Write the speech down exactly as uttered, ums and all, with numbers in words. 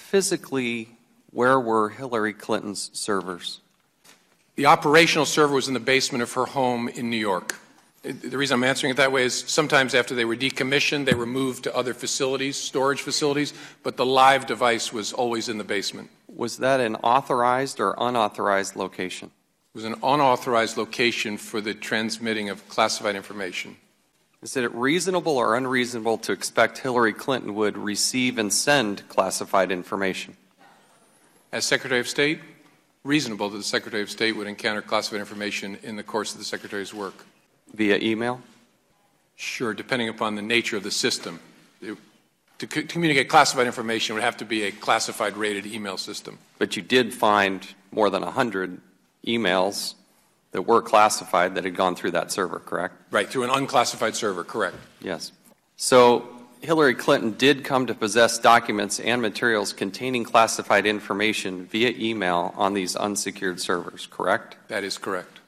physically, where were Hillary Clinton's servers? The operational server was in the basement of her home in New York. The reason I'm answering it that way is sometimes after they were decommissioned, they were moved to other facilities, storage facilities, but the live device was always in the basement. Was that an authorized or unauthorized location? It was an unauthorized location for the transmitting of classified information. Is it reasonable or unreasonable to expect Hillary Clinton would receive and send classified information? As Secretary of State, reasonable that the Secretary of State would encounter classified information in the course of the Secretary's work. Via email? Sure, depending upon the nature of the system. It, to co communicate classified information would have to be a classified rated email system. But you did find more than one hundred emails that were classified that had gone through that server, correct? Right, through an unclassified server, correct. Yes. So Hillary Clinton did come to possess documents and materials containing classified information via email on these unsecured servers, correct? That is correct.